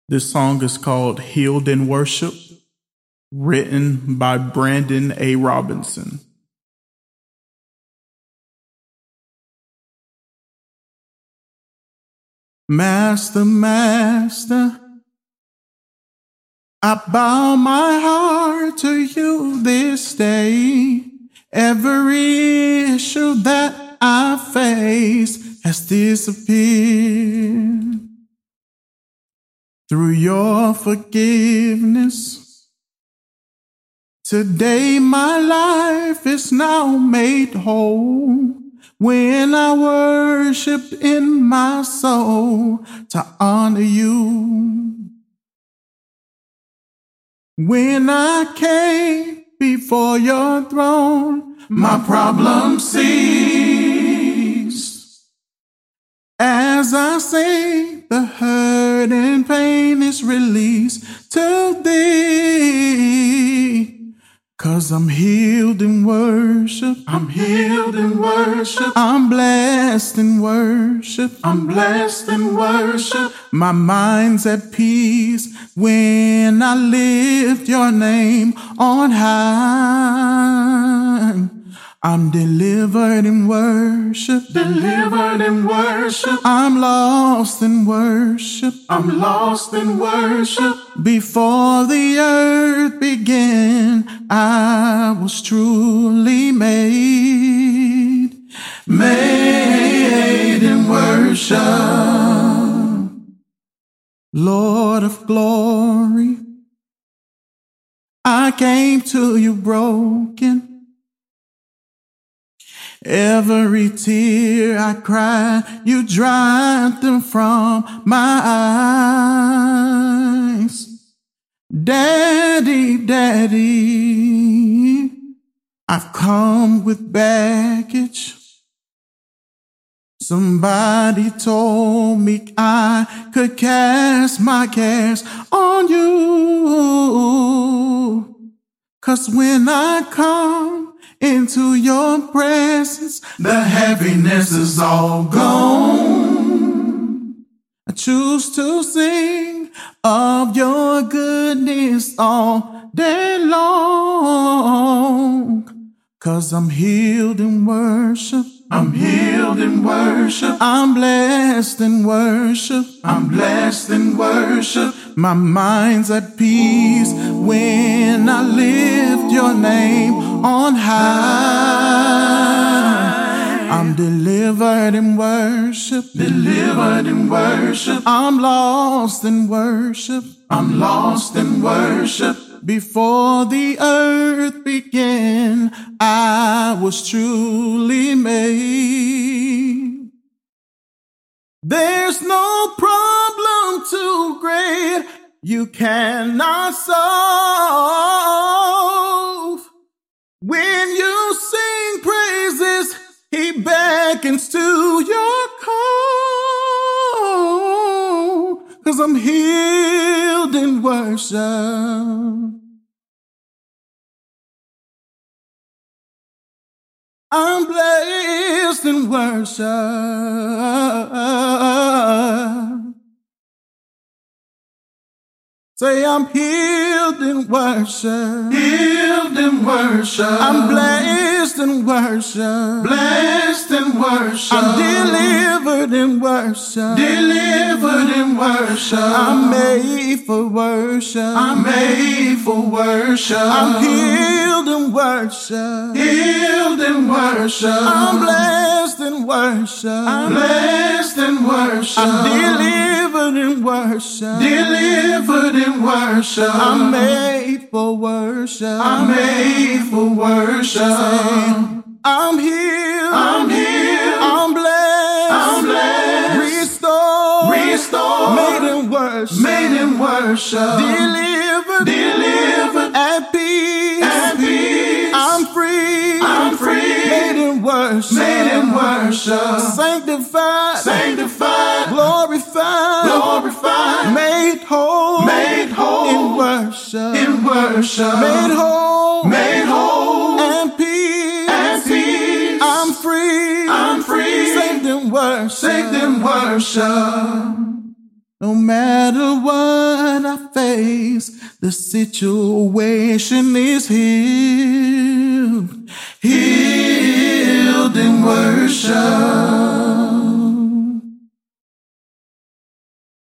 This song is called Healed in Worship, written by Brandon A. Robinson. Master, Master, I bow my heart to you this day. Every issue that I face has disappeared. Through your forgiveness, today my life is now made whole. When I worship in my soul to honor you. When I came before your throne, my problems ceased. As I sing, the hurt and pain is released to thee. 'Cause I'm healed in worship. I'm healed in worship. I'm blessed in worship. I'm blessed in worship. My mind's at peace when I lift your name on high. I'm delivered in worship. Delivered in worship. I'm lost in worship. I'm lost in worship. Before the earth began, I was truly made. Made in worship. Lord of glory, I came to you broken. Every tear I cried, you dried them from my eyes. Daddy, Daddy, I've come with baggage. Somebody told me I could cast my cares on you. 'Cause when I come into your presence, the heaviness is all gone. I choose to sing of your goodness all day long. 'Cause I'm healed in worship. I'm healed in worship. I'm blessed in worship. I'm blessed in worship. My mind's at peace when I lift your name on high. I'm delivered in worship. Delivered in worship. I'm lost in worship. I'm lost in worship. Before the earth began, I was truly made. There's no problem too great you cannot solve. When you sing praises, he beckons to your call. 'Cause I'm healed in worship. I'm blessed in worship. Say I'm healed in worship. Healed in worship. I'm blessed in worship. Blessed in worship. I'm delivered in worship. Delivered in worship. I'm made for worship. I'm made for worship. I'm healed in worship. Healed in worship. I'm blessed in worship. I'm blessed in worship. I'm delivered in worship. Delivered in worship. I'm made for worship. I'm made for worship. I'm healed. I'm healed. I'm blessed. I'm blessed. Restored. Restored. Made in worship. Made in worship. Delivered. Delivered. At peace. At peace. I'm free. I'm free. Made in worship. Made in worship. Sanctified. Sanctified. Glorified. Glorified. Made whole. Made whole. In worship. In worship. Made whole. Made whole. And peace. And peace. I'm free. I'm free. Saved in worship. Saved in worship. No matter what I face, the situation is healed, healed in worship.